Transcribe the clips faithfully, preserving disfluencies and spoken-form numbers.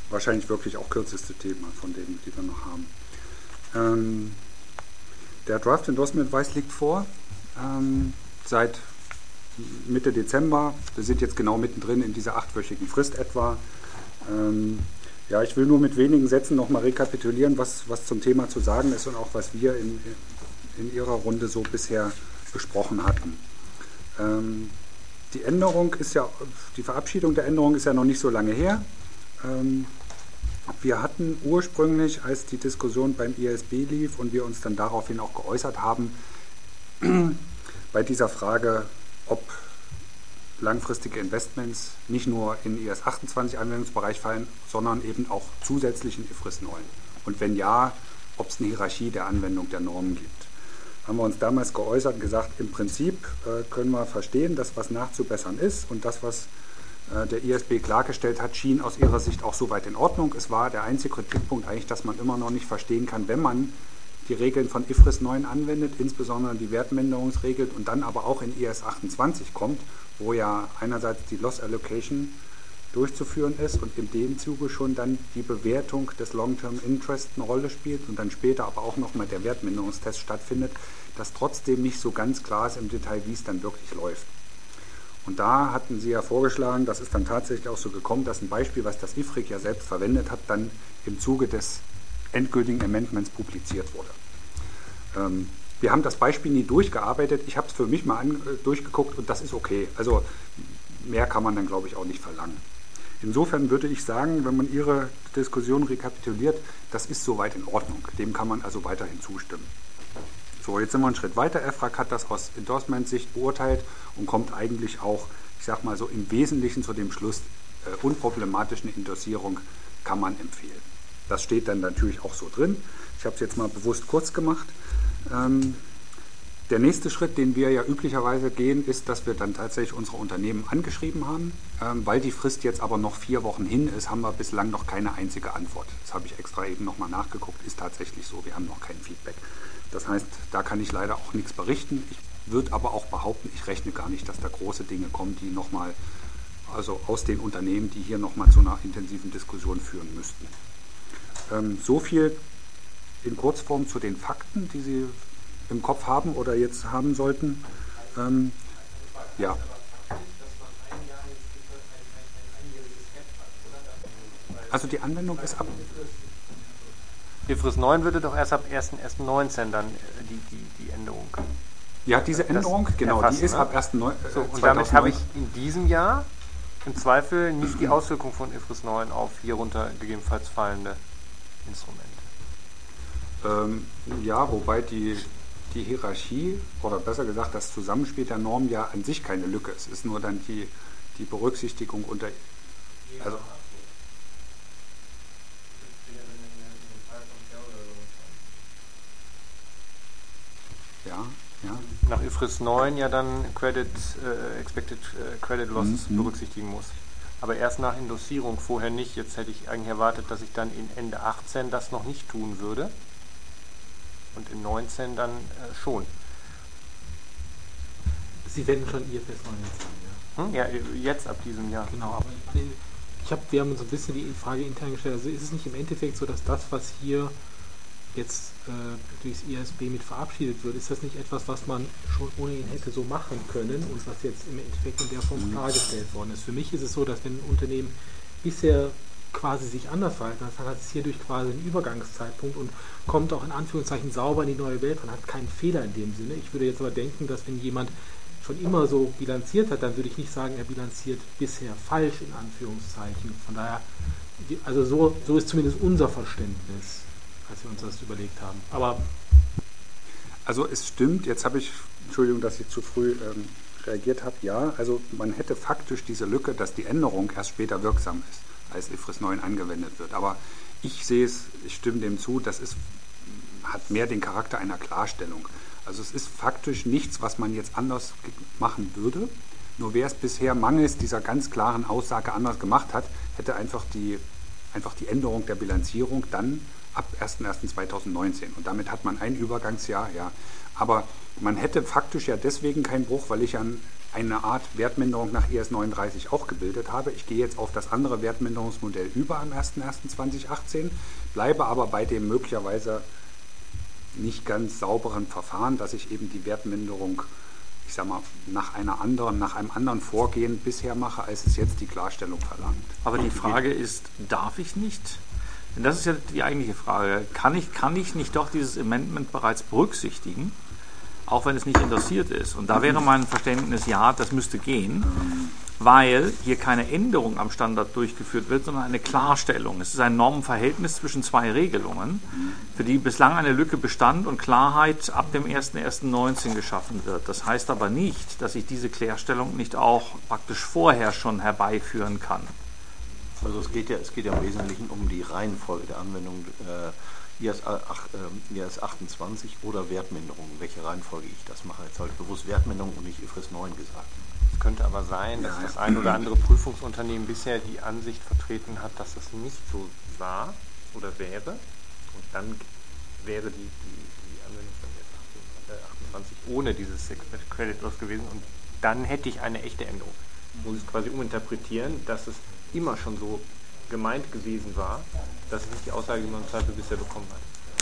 wahrscheinlich wirklich auch kürzeste Thema von denen, die wir noch haben. Ähm, der Draft Endorsement Advice liegt vor, ähm, seit Mitte Dezember. Wir sind jetzt genau mittendrin in dieser achtwöchigen Frist etwa. Ähm, ja, ich will nur mit wenigen Sätzen nochmal rekapitulieren, was, was zum Thema zu sagen ist und auch was wir in, in Ihrer Runde so bisher besprochen hatten. Ähm, die Änderung ist ja, die Verabschiedung der Änderung ist ja noch nicht so lange her. Ähm, wir hatten ursprünglich, als die Diskussion beim I A S B lief und wir uns dann daraufhin auch geäußert haben, bei dieser Frage, ob langfristige Investments nicht nur in I A S achtundzwanzig Anwendungsbereich fallen, sondern eben auch zusätzlich in I F R S neun. Und wenn ja, ob es eine Hierarchie der Anwendung der Normen gibt. Haben wir uns damals geäußert und gesagt, im Prinzip äh, können wir verstehen, dass was nachzubessern ist und das, was äh, der I A S B klargestellt hat, schien aus ihrer Sicht auch soweit in Ordnung. Es war der einzige Kritikpunkt eigentlich, dass man immer noch nicht verstehen kann, wenn man die Regeln von I F R S neun anwendet, insbesondere die Wertminderungsregeln und dann aber auch in I A S achtundzwanzig kommt, wo ja einerseits die Loss Allocation durchzuführen ist und in dem Zuge schon dann die Bewertung des Long-Term Interest eine Rolle spielt und dann später aber auch nochmal der Wertminderungstest stattfindet, dass trotzdem nicht so ganz klar ist im Detail, wie es dann wirklich läuft. Und da hatten Sie ja vorgeschlagen, das ist dann tatsächlich auch so gekommen, dass ein Beispiel, was das I F R I C ja selbst verwendet hat, dann im Zuge des endgültigen Amendments publiziert wurde. Ähm, wir haben das Beispiel nie durchgearbeitet, ich habe es für mich mal an, äh, durchgeguckt und das ist okay. Also mehr kann man dann, glaube ich, auch nicht verlangen. Insofern würde ich sagen, wenn man Ihre Diskussion rekapituliert, das ist soweit in Ordnung. Dem kann man also weiterhin zustimmen. So, jetzt sind wir einen Schritt weiter. E F R A G hat das aus Endorsement-Sicht beurteilt und kommt eigentlich auch, ich sage mal so, im Wesentlichen zu dem Schluss, äh, unproblematischen Endossierung kann man empfehlen. Das steht dann natürlich auch so drin. Ich habe es jetzt mal bewusst kurz gemacht. Ähm, Der nächste Schritt, den wir ja üblicherweise gehen, ist, dass wir dann tatsächlich unsere Unternehmen angeschrieben haben. Ähm, weil die Frist jetzt aber noch vier Wochen hin ist, haben wir bislang noch keine einzige Antwort. Das habe ich extra eben nochmal nachgeguckt, ist tatsächlich so. Wir haben noch kein Feedback. Das heißt, da kann ich leider auch nichts berichten. Ich würde aber auch behaupten, ich rechne gar nicht, dass da große Dinge kommen, die nochmal, also aus den Unternehmen, die hier nochmal zu einer intensiven Diskussion führen müssten. Ähm, so viel in Kurzform zu den Fakten, die Sie im Kopf haben oder jetzt haben sollten. Ähm, ja. Also die Anwendung ist ab... I F R S neun würde doch erst ab erster erster neunzehn dann die, die, die Änderung. Ja, diese Änderung, das genau, erfassen, die ist ne? ab erster neunten So, und damit habe ich in diesem Jahr im Zweifel nicht die Auswirkung von I F R S neun auf hierunter gegebenenfalls fallende Instrumente. Ähm, ja, wobei die, die Hierarchie, oder besser gesagt das Zusammenspiel der Normen ja an sich keine Lücke ist. Es ist nur dann die, die Berücksichtigung unter... Also, ja, ja. Nach I F R S neun ja dann Credit, äh, Expected äh, Credit Losses mhm. berücksichtigen muss. Aber erst nach Endossierung, vorher nicht. Jetzt hätte ich eigentlich erwartet, dass ich dann in Ende achtzehn das noch nicht tun würde. Und in neunzehn dann äh, schon. Sie werden schon I F R S neun jetzt haben, ja? Hm? Ja, jetzt ab diesem Jahr. Genau, aber ich hab, wir haben uns ein bisschen die Frage intern gestellt, also ist es nicht im Endeffekt so, dass das, was hier jetzt äh, durchs I A S B mit verabschiedet wird, ist das nicht etwas, was man schon ohnehin hätte so machen können und was jetzt im Endeffekt in der Form klargestellt worden ist? Für mich ist es so, dass wenn ein Unternehmen bisher quasi sich anders verhalten hat, dann hat es hierdurch quasi einen Übergangszeitpunkt und kommt auch in Anführungszeichen sauber in die neue Welt und hat keinen Fehler in dem Sinne. Ich würde jetzt aber denken, dass wenn jemand schon immer so bilanziert hat, dann würde ich nicht sagen, er bilanziert bisher falsch in Anführungszeichen. Von daher, also so, so ist zumindest unser Verständnis, als wir uns das überlegt haben. Aber also es stimmt, jetzt habe ich, Entschuldigung, dass ich zu früh ähm, reagiert habe, ja, also man hätte faktisch diese Lücke, dass die Änderung erst später wirksam ist, als I F R S neun angewendet wird. Aber ich sehe es, ich stimme dem zu, das ist, hat mehr den Charakter einer Klarstellung. Also es ist faktisch nichts, was man jetzt anders machen würde. Nur wer es bisher mangels dieser ganz klaren Aussage anders gemacht hat, hätte einfach die, einfach die Änderung der Bilanzierung dann ab erster erster zweitausendneunzehn. Und damit hat man ein Übergangsjahr, ja. Aber man hätte faktisch ja deswegen keinen Bruch, weil ich ja eine Art Wertminderung nach I S neununddreißig auch gebildet habe. Ich gehe jetzt auf das andere Wertminderungsmodell über am erster erster zweitausendachtzehn, bleibe aber bei dem möglicherweise nicht ganz sauberen Verfahren, dass ich eben die Wertminderung, ich sag mal, nach einer anderen, nach einem anderen Vorgehen bisher mache, als es jetzt die Klarstellung verlangt. Aber die Frage ist, darf ich nicht? Denn das ist ja die eigentliche Frage. Kann ich, kann ich nicht doch dieses Amendment bereits berücksichtigen, auch wenn es nicht endossiert ist? Und da wäre mein Verständnis, ja, das müsste gehen, weil hier keine Änderung am Standard durchgeführt wird, sondern eine Klarstellung. Es ist ein Normenverhältnis zwischen zwei Regelungen, für die bislang eine Lücke bestand und Klarheit ab dem erster erster neunzehn geschaffen wird. Das heißt aber nicht, dass ich diese Klarstellung nicht auch praktisch vorher schon herbeiführen kann. Also es geht ja, es geht ja im Wesentlichen um die Reihenfolge der Anwendung äh, I S, äh, I S achtundzwanzig oder Wertminderung, welche Reihenfolge ich das mache. Jetzt habe ich bewusst Wertminderung und nicht I F R S neun gesagt. Es könnte aber sein, dass das ein oder andere Prüfungsunternehmen bisher die Ansicht vertreten hat, dass das nicht so war oder wäre. Und dann wäre die, die, die Anwendung von I S achtundzwanzig ohne dieses Credit Loss gewesen und dann hätte ich eine echte Änderung. Ich muss es quasi uminterpretieren, dass es immer schon so gemeint gewesen war, das ist nicht die Aussage, die man im Zweifel bisher bekommen hat.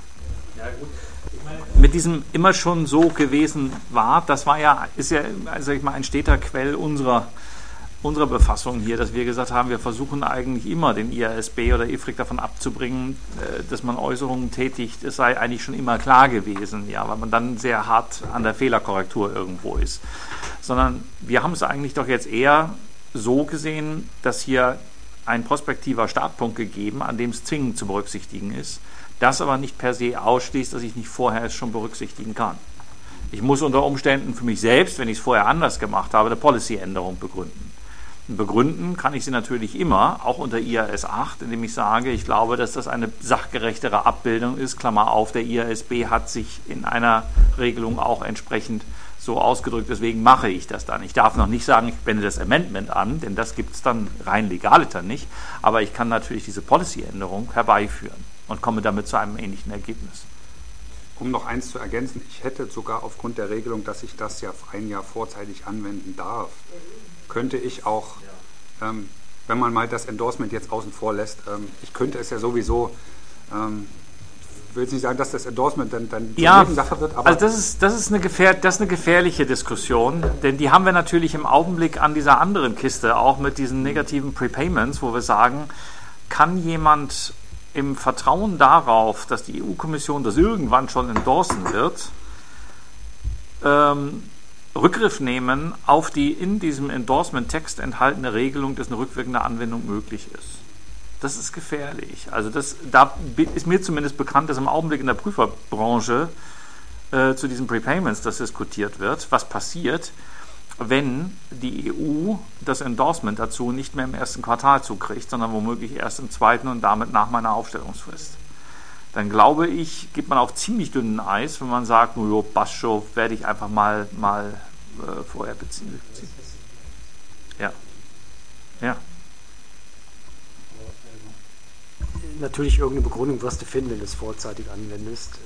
Ja, gut. Ich meine, mit diesem immer schon so gewesen war, das war ja, ist ja, also ich mal, ein steter Quell unserer, unserer Befassung hier, dass wir gesagt haben, wir versuchen eigentlich immer den I A S B oder I F R I C davon abzubringen, dass man Äußerungen tätigt, es sei eigentlich schon immer klar gewesen, ja, weil man dann sehr hart an der Fehlerkorrektur irgendwo ist. Sondern wir haben es eigentlich doch jetzt eher so gesehen, dass hier ein prospektiver Startpunkt gegeben, an dem es zwingend zu berücksichtigen ist, das aber nicht per se ausschließt, dass ich nicht vorher es schon berücksichtigen kann. Ich muss unter Umständen für mich selbst, wenn ich es vorher anders gemacht habe, eine Policy-Änderung begründen. Und begründen kann ich sie natürlich immer, auch unter I A S acht, indem ich sage, ich glaube, dass das eine sachgerechtere Abbildung ist, Klammer auf, der I A S B hat sich in einer Regelung auch entsprechend so ausgedrückt, deswegen mache ich das dann. Ich darf noch nicht sagen, ich wende das Amendment an, denn das gibt es dann rein legaliter nicht, aber ich kann natürlich diese Policy-Änderung herbeiführen und komme damit zu einem ähnlichen Ergebnis. Um noch eins zu ergänzen, ich hätte sogar aufgrund der Regelung, dass ich das ja ein Jahr vorzeitig anwenden darf, könnte ich auch, ähm, wenn man mal das Endorsement jetzt außen vor lässt, ähm, ich könnte es ja sowieso, ähm, ich will jetzt nicht sagen, dass das Endorsement dann, dann ja, zur Nebensache wird, aber... Also das ist, das, ist eine gefähr, das ist eine gefährliche Diskussion, denn die haben wir natürlich im Augenblick an dieser anderen Kiste, auch mit diesen negativen Prepayments, wo wir sagen, kann jemand im Vertrauen darauf, dass die E U-Kommission das irgendwann schon endorsen wird, ähm, Rückgriff nehmen auf die in diesem Endorsement-Text enthaltene Regelung, dass eine rückwirkende Anwendung möglich ist. Das ist gefährlich. Also das, da ist mir zumindest bekannt, dass im Augenblick in der Prüferbranche äh, zu diesen Prepayments das diskutiert wird. Was passiert, wenn die E U das Endorsement dazu nicht mehr im ersten Quartal zukriegt, sondern womöglich erst im zweiten und damit nach meiner Aufstellungsfrist? Dann glaube ich, geht man auf ziemlich dünnen Eis, wenn man sagt, nur Bascho werde ich einfach mal, mal äh, vorher beziehen. Ja. Ja. Natürlich irgendeine Begründung wirst du finden, wenn du es vorzeitig anwendest.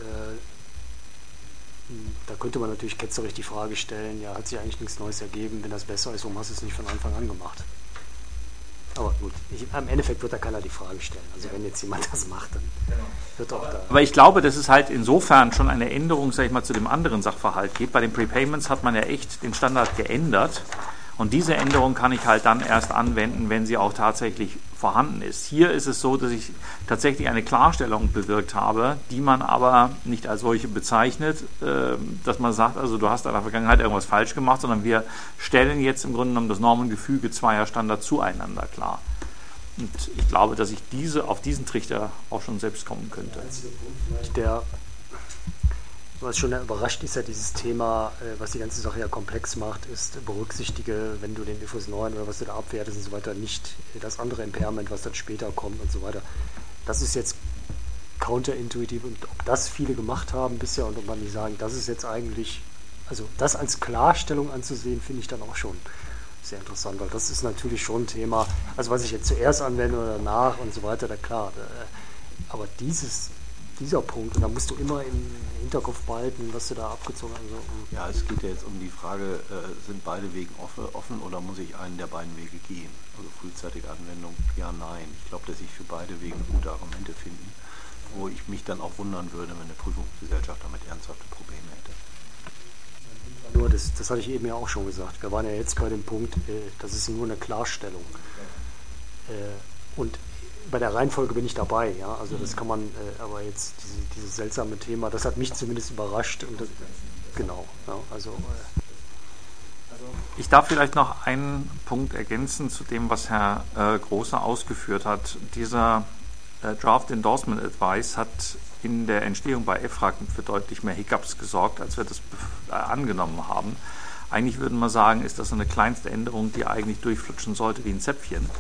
Da könnte man natürlich ketzerisch die Frage stellen, ja, hat sich eigentlich nichts Neues ergeben, wenn das besser ist, warum hast du es nicht von Anfang an gemacht? Aber gut, ich, am Endeffekt wird da keiner die Frage stellen. Also wenn jetzt jemand das macht, dann wird auch da... Aber ich glaube, dass es halt insofern schon eine Änderung, sag ich mal, zu dem anderen Sachverhalt gibt. Bei den Prepayments hat man ja echt den Standard geändert. Und diese Änderung kann ich halt dann erst anwenden, wenn sie auch tatsächlich vorhanden ist. Hier ist es so, dass ich tatsächlich eine Klarstellung bewirkt habe, die man aber nicht als solche bezeichnet, dass man sagt, also du hast in der Vergangenheit irgendwas falsch gemacht, sondern wir stellen jetzt im Grunde genommen das Normengefüge zweier Standards zueinander klar. Und ich glaube, dass ich diese auf diesen Trichter auch schon selbst kommen könnte. Der einzige Punkt vielleicht, der was schon überrascht ist, ja dieses Thema, was die ganze Sache ja komplex macht, ist, berücksichtige, wenn du den I F R S neun oder was du da abwertest und so weiter, nicht das andere Impairment, was dann später kommt und so weiter. Das ist jetzt counterintuitiv und ob das viele gemacht haben bisher und ob man nicht sagen, das ist jetzt eigentlich, also das als Klarstellung anzusehen, finde ich dann auch schon sehr interessant, weil das ist natürlich schon ein Thema, also was ich jetzt zuerst anwende oder danach und so weiter, da klar, aber dieses dieser Punkt. Und da musst du immer im Hinterkopf behalten, was du da abgezogen hast. Also, ja, es geht ja jetzt um die Frage, äh, sind beide Wege offen oder muss ich einen der beiden Wege gehen? Also frühzeitige Anwendung, ja, nein. Ich glaube, dass ich für beide Wege gute Argumente finden, wo ich mich dann auch wundern würde, wenn eine Prüfungsgesellschaft damit ernsthafte Probleme hätte. Nur, das, das hatte ich eben ja auch schon gesagt. Wir waren ja jetzt bei dem Punkt, äh, das ist nur eine Klarstellung. Äh, und bei der Reihenfolge bin ich dabei, ja. Also das kann man, äh, aber jetzt diese, dieses seltsame Thema, das hat mich zumindest überrascht. Und das, genau, ja, also. Äh, Ich darf vielleicht noch einen Punkt ergänzen zu dem, was Herr äh, Große ausgeführt hat. Dieser äh, Draft Endorsement Advice hat in der Entstehung bei E F R A G für deutlich mehr Hiccups gesorgt, als wir das äh, angenommen haben. Eigentlich würde man sagen, ist das eine kleinste Änderung, die eigentlich durchflutschen sollte wie ein Zäpfchen.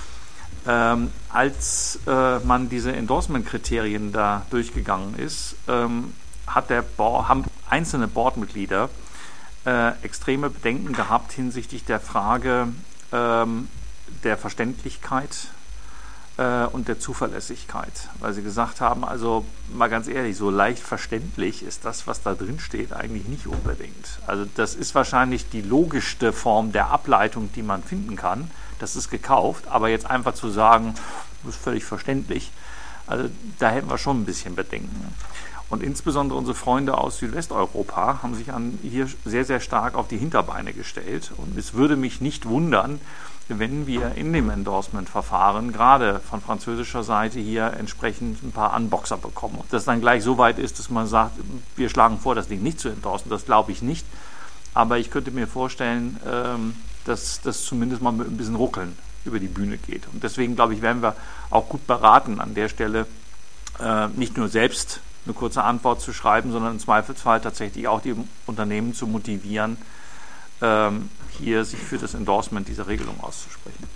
Ähm, als äh, man diese Endorsement-Kriterien da durchgegangen ist, ähm, hat der Bo- haben einzelne Boardmitglieder äh, extreme Bedenken gehabt hinsichtlich der Frage ähm, der Verständlichkeit äh, und der Zuverlässigkeit, weil sie gesagt haben, also mal ganz ehrlich, so leicht verständlich ist das, was da drin steht, eigentlich nicht unbedingt. Also das ist wahrscheinlich die logischste Form der Ableitung, die man finden kann. Das ist gekauft, aber jetzt einfach zu sagen, das ist völlig verständlich, also da hätten wir schon ein bisschen Bedenken. Und insbesondere unsere Freunde aus Südwesteuropa haben sich an hier sehr, sehr stark auf die Hinterbeine gestellt. Und es würde mich nicht wundern, wenn wir in dem Endorsement-Verfahren gerade von französischer Seite hier entsprechend ein paar Unboxer bekommen. Ob das dann gleich so weit ist, dass man sagt, wir schlagen vor, das Ding nicht zu endorsen, das glaube ich nicht. Aber ich könnte mir vorstellen, ähm, dass das zumindest mal mit ein bisschen Ruckeln über die Bühne geht. Und deswegen, glaube ich, werden wir auch gut beraten, an der Stelle äh, nicht nur selbst eine kurze Antwort zu schreiben, sondern im Zweifelsfall tatsächlich auch die Unternehmen zu motivieren, ähm, hier sich für das Endorsement dieser Regelung auszusprechen.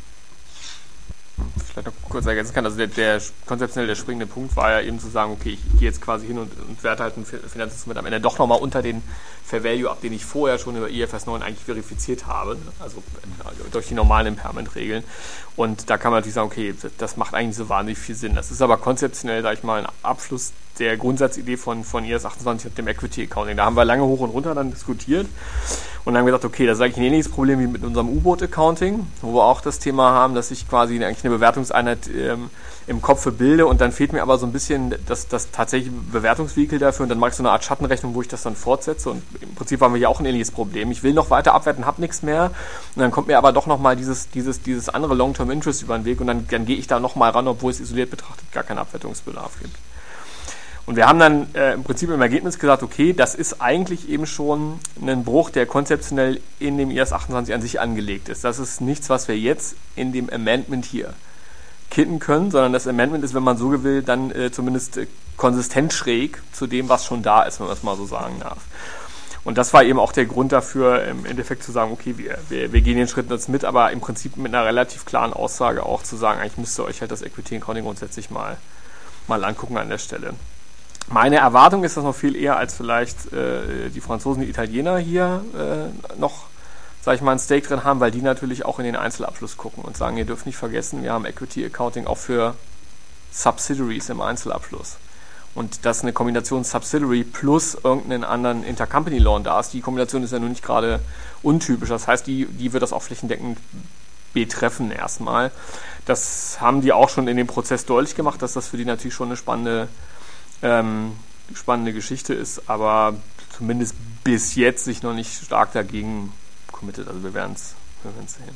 Vielleicht noch kurz ergänzen kann, also der, der konzeptionell der springende Punkt war ja eben zu sagen, okay, ich gehe jetzt quasi hin und, und werte halt ein Finanzinstrument am Ende doch nochmal unter den Fair Value ab, den ich vorher schon über I F R S neun eigentlich verifiziert habe, also durch die normalen Impairment-Regeln. Und da kann man natürlich sagen, okay, das macht eigentlich so wahnsinnig viel Sinn. Das ist aber konzeptionell, sage ich mal, ein Abschluss der Grundsatzidee von, von I S achtundzwanzig und dem Equity Accounting. Da haben wir lange hoch und runter dann diskutiert und dann haben wir gesagt, okay, das ist eigentlich ein ähnliches Problem wie mit unserem U-Boot-Accounting, wo wir auch das Thema haben, dass ich quasi eigentlich eine Bewertungseinheit ähm, im Kopf bilde und dann fehlt mir aber so ein bisschen das, das tatsächliche Bewertungsvehikel dafür und dann mache ich so eine Art Schattenrechnung, wo ich das dann fortsetze und im Prinzip haben wir hier auch ein ähnliches Problem. Ich will noch weiter abwerten, habe nichts mehr und dann kommt mir aber doch nochmal dieses, dieses, dieses andere Long-Term Interest über den Weg und dann, dann gehe ich da nochmal ran, obwohl es isoliert betrachtet gar keinen Abwertungsbedarf gibt. Und wir haben dann äh, im Prinzip im Ergebnis gesagt, okay, das ist eigentlich eben schon ein Bruch, der konzeptionell in dem I S achtundzwanzig an sich angelegt ist. Das ist nichts, was wir jetzt in dem Amendment hier kitten können, sondern das Amendment ist, wenn man so will, dann äh, zumindest äh, konsistent schräg zu dem, was schon da ist, wenn man das mal so sagen darf. Und das war eben auch der Grund dafür, im Endeffekt zu sagen, okay, wir, wir, wir gehen den Schritt jetzt mit, aber im Prinzip mit einer relativ klaren Aussage auch zu sagen, eigentlich müsst ihr euch halt das Equity Accounting grundsätzlich mal, mal angucken an der Stelle. Meine Erwartung ist das noch viel eher, als vielleicht äh, die Franzosen, die Italiener hier äh, noch, sag ich mal, ein Stake drin haben, weil die natürlich auch in den Einzelabschluss gucken und sagen, ihr dürft nicht vergessen, wir haben Equity Accounting auch für Subsidiaries im Einzelabschluss. Und das eine Kombination Subsidiary plus irgendeinen anderen Intercompany Loan da ist. Die Kombination ist ja nun nicht gerade untypisch. Das heißt, die, die wird das auch flächendeckend betreffen erstmal. Das haben die auch schon in dem Prozess deutlich gemacht, dass das für die natürlich schon eine spannende Ähm, spannende Geschichte ist, aber zumindest bis jetzt sich noch nicht stark dagegen committet. Also wir werden es wir sehen.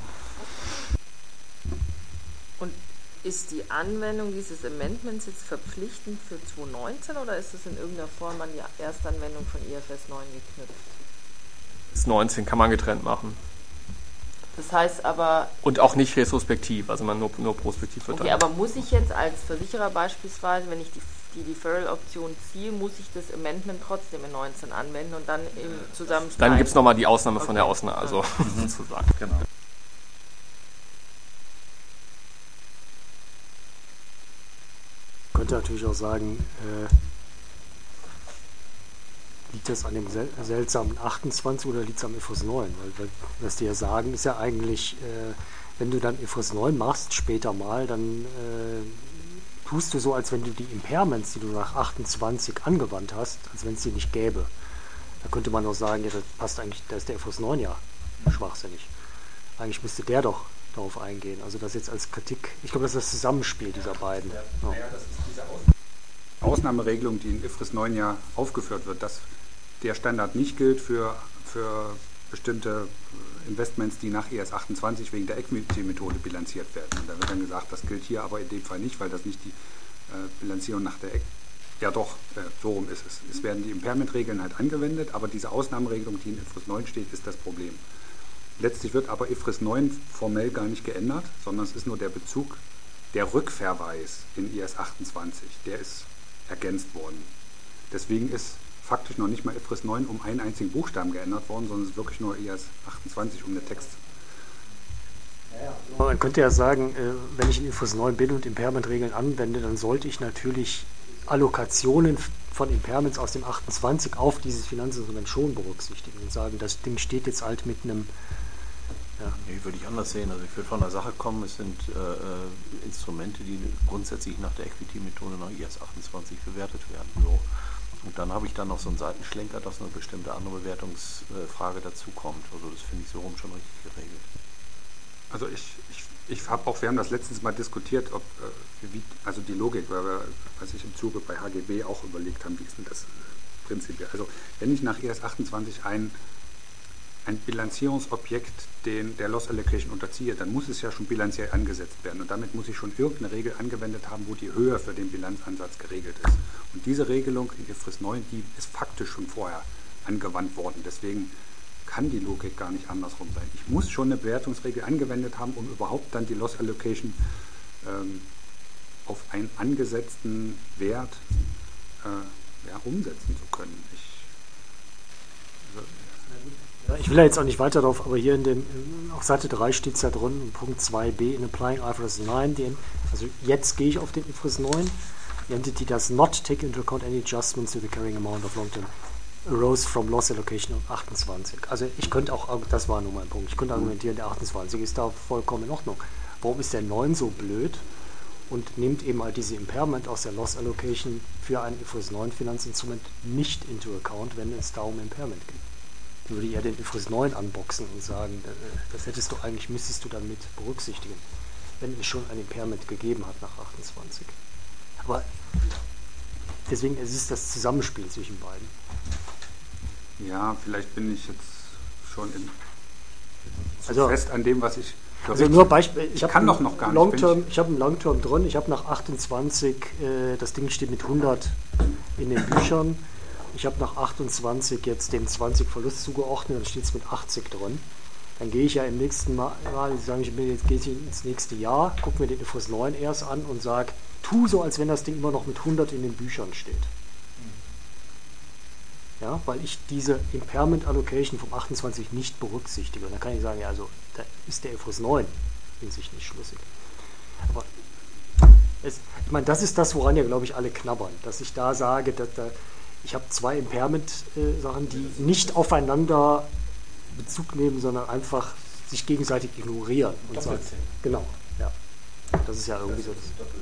Und ist die Anwendung dieses Amendments jetzt verpflichtend für zwanzig neunzehn oder ist es in irgendeiner Form an die Erstanwendung von I F R S neun geknüpft? Das neunzehn kann man getrennt machen. Das heißt aber... Und auch nicht retrospektiv, also man nur, nur prospektiv wird. Okay, dann. aber muss ich jetzt als Versicherer beispielsweise, wenn ich die die Deferral-Option ziehe, muss ich das Amendment trotzdem in neunzehn anwenden und dann im Zusammenspiel. Dann gibt es nochmal die Ausnahme okay. von der Ausnahme, also ja. sozusagen. Genau. Ich könnte natürlich auch sagen, äh, liegt das an dem sel seltsamen achtundzwanzig oder liegt es am I F R S neun? Weil, weil was die ja sagen, ist ja eigentlich, äh, wenn du dann I F R S neun machst, später mal, dann äh, tust du so, als wenn du die Impairments, die du nach achtundzwanzig angewandt hast, als wenn es die nicht gäbe. Da könnte man doch sagen, ja, das passt eigentlich, da ist der I F R S neun ja schwachsinnig. Eigentlich müsste der doch darauf eingehen. Also das jetzt als Kritik, ich glaube, das ist das Zusammenspiel dieser beiden. Ja, Ja. naja, das ist diese Ausnahmeregelung, die in I F R S neun ja aufgeführt wird, dass der Standard nicht gilt für, für bestimmte Investments, die nach E S achtundzwanzig wegen der Equity-Methode bilanziert werden. Und da wird dann gesagt, das gilt hier aber in dem Fall nicht, weil das nicht die äh, Bilanzierung nach der Equity. Ja doch, äh, so rum ist es. Es werden die Impairment-Regeln halt angewendet, aber diese Ausnahmeregelung, die in I F R S neun steht, ist das Problem. Letztlich wird aber I F R S neun formell gar nicht geändert, sondern es ist nur der Bezug, der Rückverweis in E S achtundzwanzig, der ist ergänzt worden. Deswegen ist faktisch noch nicht mal I F R S neun um einen einzigen Buchstaben geändert worden, sondern es ist wirklich nur E S achtundzwanzig um den Text. Man könnte ja sagen, wenn ich in I F R S neun bin und Impairment-Regeln anwende, dann sollte ich natürlich Allokationen von Impairments aus dem achtundzwanzig auf dieses Finanzinstrument schon berücksichtigen und sagen, das Ding steht jetzt halt mit einem... Ja. Nee, würde ich anders sehen. Also ich würde von der Sache kommen, es sind äh, Instrumente, die grundsätzlich nach der Equity-Methode nach I S achtundzwanzig bewertet werden. So. Und dann habe ich dann noch so einen Seitenschlenker, dass eine bestimmte andere Bewertungsfrage dazukommt. Also das finde ich so rum schon richtig geregelt. Also ich, ich, ich habe auch, wir haben das letztens mal diskutiert, ob äh, wie, also die Logik, weil wir, was ich im Zuge bei H G B auch überlegt haben, wie ist denn das äh, prinzipiell? Also wenn ich nach E S achtundzwanzig ein, ein Bilanzierungsobjekt den, der Loss Allocation unterziehe, dann muss es ja schon bilanziell angesetzt werden und damit muss ich schon irgendeine Regel angewendet haben, wo die Höhe für den Bilanzansatz geregelt ist. Und diese Regelung in I F R S neun, die ist faktisch schon vorher angewandt worden. Deswegen kann die Logik gar nicht andersrum sein. Ich muss schon eine Bewertungsregel angewendet haben, um überhaupt dann die Loss Allocation ähm, auf einen angesetzten Wert äh, ja, umsetzen zu können. Ich, also, ja, ich will da jetzt auch nicht weiter drauf, aber hier in dem, auf Seite drei steht es ja drin, in Punkt zwei b, in applying I F R S neun, den, also jetzt gehe ich auf den I F R S neun, the entity does not take into account any adjustments to the carrying amount of long-term arose from loss allocation of achtundzwanzig. Also ich könnte auch, das war nur mein Punkt, ich könnte argumentieren, der achtundzwanzig ist da vollkommen in Ordnung. Warum ist der neun so blöd und nimmt eben halt diese Impairment aus der Loss Allocation für ein I F R S neun Finanzinstrument nicht into account, wenn es da um Impairment geht? Dann würde ich eher den I F R S neun unboxen und sagen, das hättest du eigentlich, müsstest du dann mit berücksichtigen, wenn es schon ein Impairment gegeben hat nach achtundzwanzig. Aber deswegen, es ist das Zusammenspiel zwischen beiden. Ja, vielleicht bin ich jetzt schon in, zu also, fest an dem, was ich... Also nur Beispiel, ich, ich kann doch noch gar nicht. Long-Term, ich habe einen Long-Term drin, ich habe nach achtundzwanzig, äh, das Ding steht mit hundert in den Büchern, ich habe nach achtundzwanzig jetzt dem zwanzig Verlust zugeordnet, dann steht es mit achtzig drin. Dann gehe ich ja im nächsten Mal, sagen ich mir, jetzt gehe ich ins nächste Jahr, gucke mir den I F R S neun erst an und sage, tu so, als wenn das Ding immer noch mit hundert in den Büchern steht. Ja, weil ich diese Impairment Allocation vom achtundzwanzig nicht berücksichtige. Und dann kann ich sagen, ja, also da ist der I F R S neun in sich nicht schlüssig. Aber es, ich meine, das ist das, woran ja, glaube ich, alle knabbern. Dass ich da sage, dass da, ich habe zwei Impairment-Sachen, äh, die nicht aufeinander Bezug nehmen, sondern einfach sich gegenseitig ignorieren. Und sagen, genau, ja. Das ist ja irgendwie so.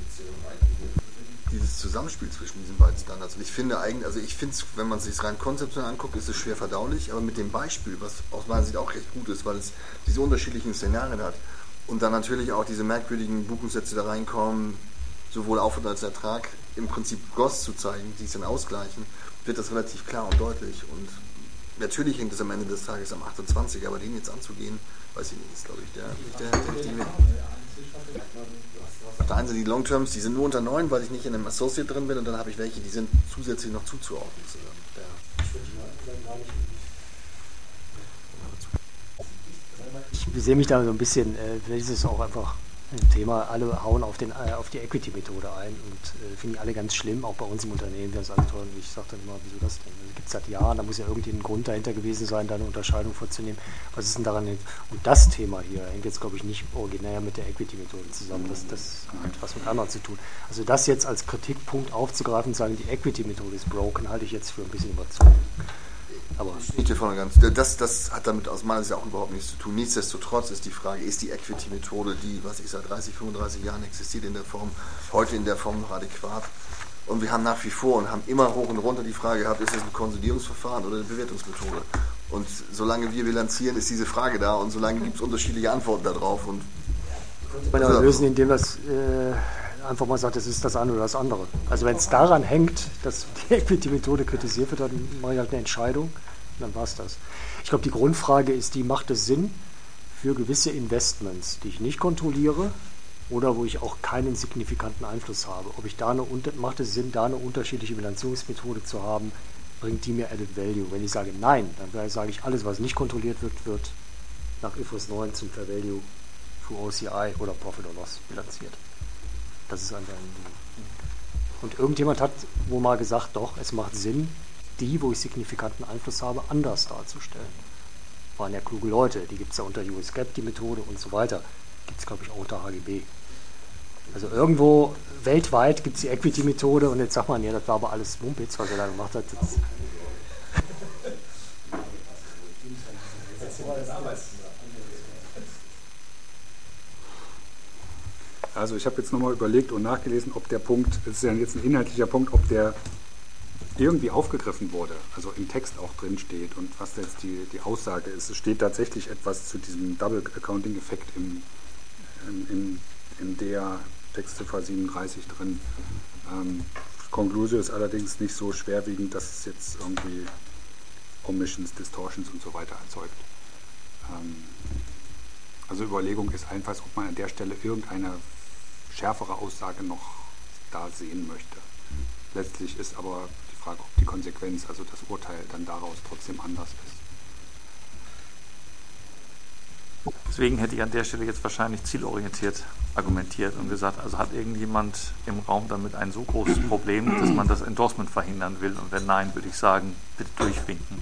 Dieses Zusammenspiel zwischen diesen beiden Standards. Und ich finde eigentlich, also ich finde es, wenn man es sich rein konzeptionell anguckt, ist es schwer verdaulich, aber mit dem Beispiel, was aus meiner Sicht auch recht gut ist, weil es diese unterschiedlichen Szenarien hat und dann natürlich auch diese merkwürdigen Buchungssätze da reinkommen, sowohl Aufwand als Ertrag, im Prinzip G O S zu zeigen, die es dann ausgleichen, wird das relativ klar und deutlich. Und natürlich hängt es am Ende des Tages am achtundzwanzig, aber den jetzt anzugehen, weiß ich nicht, ist glaube ich der, der, der richtige Weg. Auf der einen Seite die Long-Terms, die sind nur unter neun, weil ich nicht in einem Associate drin bin, und dann habe ich welche, die sind zusätzlich noch zuzuordnen. Ich sehe mich da so ein bisschen, äh, vielleicht ist es auch einfach ein Thema, alle hauen auf, den, äh, auf die Equity-Methode ein und äh, finde ich alle ganz schlimm, auch bei uns im Unternehmen, wir sind alle toll, und ich sage dann immer, wieso das denn? Also gibt es seit Jahren, da muss ja irgendwie ein Grund dahinter gewesen sein, da eine Unterscheidung vorzunehmen. Was ist denn daran? Und das Thema hier hängt jetzt, glaube ich, nicht originär mit der Equity-Methode zusammen, das, das hat was mit anderen zu tun. Also das jetzt als Kritikpunkt aufzugreifen und sagen, die Equity-Methode ist broken, halte ich jetzt für ein bisschen überzogen. Aber Nicht voll und ganz. Das, das hat damit aus meiner Sicht auch überhaupt nichts zu tun. Nichtsdestotrotz ist die Frage, ist die Equity-Methode, die, was ich seit dreißig, fünfunddreißig Jahren existiert in der Form, heute in der Form noch adäquat? Und wir haben nach wie vor und haben immer hoch und runter die Frage gehabt, ist das ein Konsolidierungsverfahren oder eine Bewertungsmethode? Und solange wir bilanzieren, ist diese Frage da und solange gibt es unterschiedliche Antworten darauf. Und man kann lösen, indem das äh, einfach mal sagt, es ist das eine oder das andere. Also wenn es daran hängt, dass die Equity-Methode kritisiert wird, dann mache ich halt eine Entscheidung und dann war es das. Ich glaube, die Grundfrage ist die, macht es Sinn für gewisse Investments, die ich nicht kontrolliere oder wo ich auch keinen signifikanten Einfluss habe. Ob ich da eine, macht es Sinn, da eine unterschiedliche Bilanzierungsmethode zu haben, bringt die mir Added Value. Wenn ich sage Nein, dann sage ich, alles, was nicht kontrolliert wird, wird nach I F R S neun zum Fair Value für O C I oder Profit or Loss bilanziert. Das ist einfach ein Ding. Und irgendjemand hat wohl mal gesagt, doch, es macht Sinn, die, wo ich signifikanten Einfluss habe, anders darzustellen. Waren ja kluge Leute, die gibt es ja unter U S GAAP, die Methode und so weiter. Gibt es, glaube ich, auch unter H G B. Also irgendwo weltweit gibt es die Equity-Methode und jetzt sagt man, ja, das war aber alles Mumpitz, was er da gemacht hat. Das Also ich habe jetzt nochmal überlegt und nachgelesen, ob der Punkt, das ist ja jetzt ein inhaltlicher Punkt, ob der irgendwie aufgegriffen wurde, also im Text auch drin steht und was jetzt die, die Aussage ist. Es steht tatsächlich etwas zu diesem Double Accounting Effekt im, im, im, im D A Textziffer siebenunddreißig drin. Ähm, Conclusio ist allerdings nicht so schwerwiegend, dass es jetzt irgendwie Omissions, Distortions und so weiter erzeugt. Ähm, also Überlegung ist einfach, ob man an der Stelle irgendeine schärfere Aussage noch da sehen möchte. Letztlich ist aber die Frage, ob die Konsequenz, also das Urteil, dann daraus trotzdem anders ist. Deswegen hätte ich an der Stelle jetzt wahrscheinlich zielorientiert argumentiert und gesagt, also hat irgendjemand im Raum damit ein so großes Problem, dass man das Endorsement verhindern will, und wenn nein, würde ich sagen, bitte durchwinken.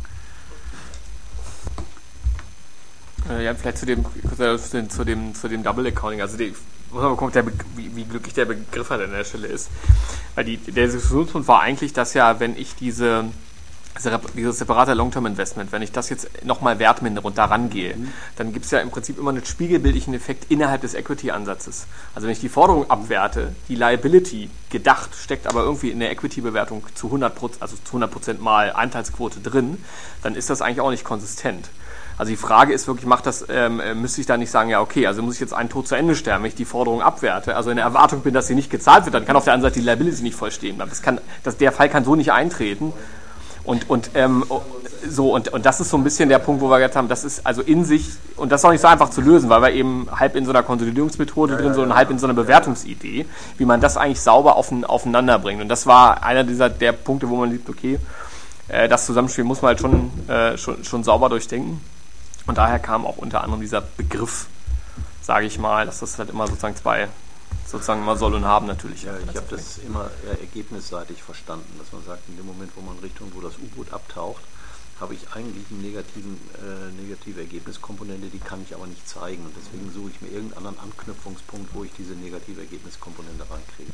Ja, vielleicht zu dem, zu dem, zu dem Double Accounting, also die, der, wie, wie glücklich der Begriff an der Stelle ist. Weil die, der Diskussionspunkt war eigentlich, dass ja, wenn ich diese, dieses separate Long-Term-Investment, wenn ich das jetzt nochmal wertmindere und da rangehe, mhm. dann gibt es ja im Prinzip immer einen spiegelbildlichen Effekt innerhalb des Equity-Ansatzes. Also wenn ich die Forderung abwerte, die Liability gedacht, steckt aber irgendwie in der Equity-Bewertung zu hundert Prozent, also zu hundert Prozent mal Anteilsquote drin, dann ist das eigentlich auch nicht konsistent. Also die Frage ist wirklich, macht das, ähm, müsste ich da nicht sagen, ja okay, also muss ich jetzt einen Tod zu Ende sterben, wenn ich die Forderung abwerte, also in der Erwartung bin, dass sie nicht gezahlt wird, dann kann auf der anderen Seite die Liability nicht vollstehen. Das kann, das, der Fall kann so nicht eintreten. Und, und, ähm, so, und, und das ist so ein bisschen der Punkt, wo wir gesagt haben, das ist also in sich, und das ist auch nicht so einfach zu lösen, weil wir eben halb in so einer Konsolidierungsmethode ja, drin sind ja, ja, und halb in so einer Bewertungsidee, wie man das eigentlich sauber auf, aufeinander bringt. Und das war einer dieser der Punkte, wo man sieht, okay, äh, das Zusammenspiel muss man halt schon, äh, schon, schon sauber durchdenken. Und daher kam auch unter anderem dieser Begriff, sage ich mal, dass das halt immer sozusagen zwei, sozusagen immer soll und haben natürlich. Ja, ich habe das immer eher ergebnisseitig verstanden, dass man sagt, in dem Moment, wo man Richtung, wo das U-Boot abtaucht, habe ich eigentlich eine negativen, äh, negative Ergebniskomponente, die kann ich aber nicht zeigen. Und deswegen suche ich mir irgendeinen anderen Anknüpfungspunkt, wo ich diese negative Ergebniskomponente reinkriege.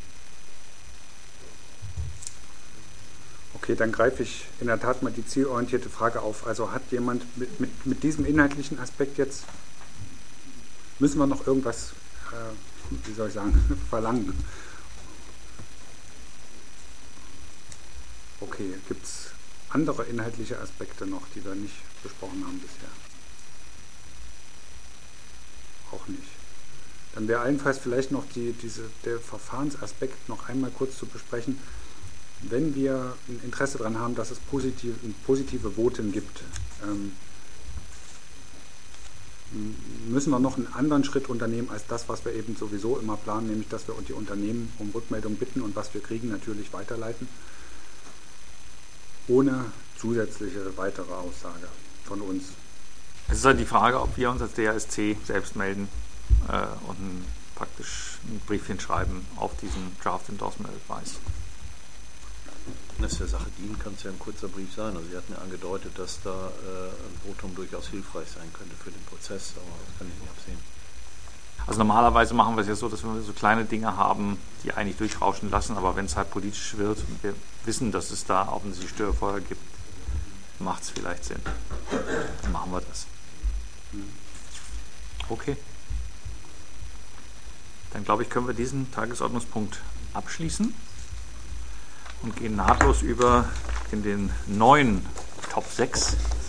Okay, dann greife ich in der Tat mal die zielorientierte Frage auf. Also hat jemand mit, mit, mit diesem inhaltlichen Aspekt jetzt, müssen wir noch irgendwas, äh, wie soll ich sagen, verlangen? Okay, gibt es andere inhaltliche Aspekte noch, die wir nicht besprochen haben bisher? Auch nicht. Dann wäre allenfalls vielleicht noch die, diese, der Verfahrensaspekt noch einmal kurz zu besprechen. Wenn wir ein Interesse daran haben, dass es positive, positive Voten gibt, ähm, müssen wir noch einen anderen Schritt unternehmen als das, was wir eben sowieso immer planen, nämlich dass wir die Unternehmen um Rückmeldung bitten und was wir kriegen, natürlich weiterleiten, ohne zusätzliche weitere Aussage von uns. Es ist halt die Frage, ob wir uns als D A S C selbst melden äh, und ein, praktisch ein Briefchen schreiben auf diesen Draft Endorsement Advice. Wenn es der Sache dienen, kann es ja ein kurzer Brief sein. Also Sie hatten ja angedeutet, dass da äh, ein Votum durchaus hilfreich sein könnte für den Prozess, aber das kann ich nicht absehen. Also normalerweise machen wir es ja so, dass wir so kleine Dinge haben, die eigentlich durchrauschen lassen, aber wenn es halt politisch wird und wir wissen, dass es da offensichtlich Störfeuer gibt, macht es vielleicht Sinn. Dann machen wir das. Okay. Dann glaube ich, können wir diesen Tagesordnungspunkt abschließen und gehen nahtlos über in den neuen Top sechs